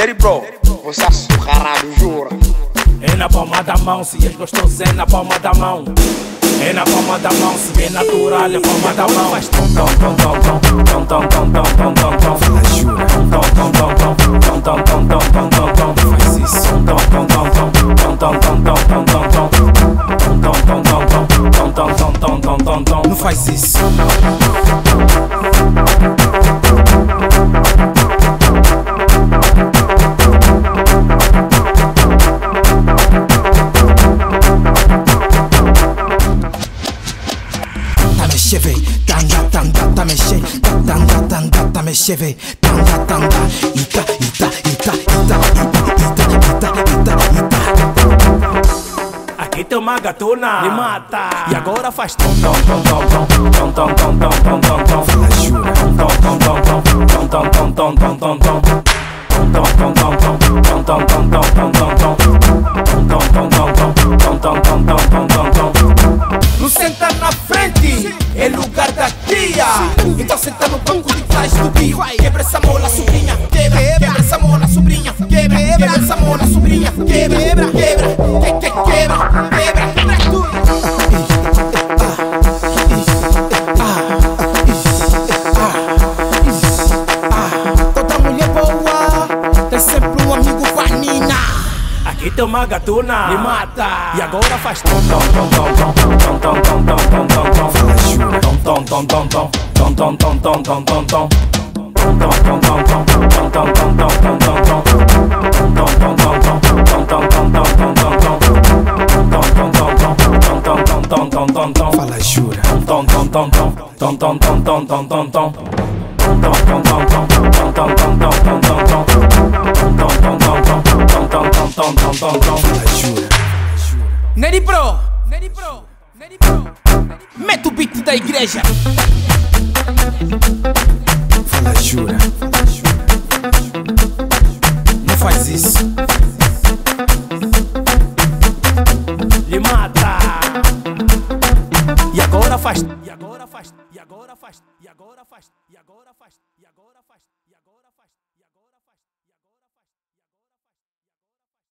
Neri bro, você açucarado, jura? É na palma da mão, se és gostoso é na palma da mão. É na palma da mão, se é natural é palma da mão. Faz tom tom tom tom tom tom tom tom tom tom tom. Fala, jura? Tom tom tom tom tom tom tom tom tom tom tom. Faz isso. Tom tom tom tom tom tom tom tom tom tom tom. Tom tom tom tom tom tom tom tom tom tom. Não faz isso. Tá mexer, tá mexer, véi. Ita. Aqui tem uma gatuna, me mata. E agora faz tom tom tom tom tom tom tom tom tom tom tom. Fala, jura? Tom tom tom tom tom tom tom tom tom tom. Tom tom tom tom tom tom tom tom tom tom tom. Tom tom tom tom tom tom tom tom tom. Não senta na frente, é lugar da tia. Então senta no banco de trás do bio. Quebra essa mola, sobrinha, quebra essa mola, sobrinha, quebra essa mola, sobrinha, quebra tudo. Toda mulher boa tem sempre um amigo vanina. Aqui tem uma gatuna, me mata. E agora faz tom tom tom tom tom tom tom tom tom tom tom. Fala, jura? Tom tom tom tom tom tom tom tom tom tom tom. Tom tom tom tom tom tom tom tom tom tom tom. Tom tom tom tom tom tom tom tom tom tom. Tom tom tom tom tom tom tom tom tom. Fala, jura? Tom tom tom tom tom tom tom tom tom tom tom. Tom tom tom tom tom tom tom tom tom tom tom. Tom tom tom tom tom tom tom tom tom. Fala, jura? Neri Bro, mete o beat da igreja. Fala, jura? Não faz isso. Lhe mata. E agora faz. E agora faz.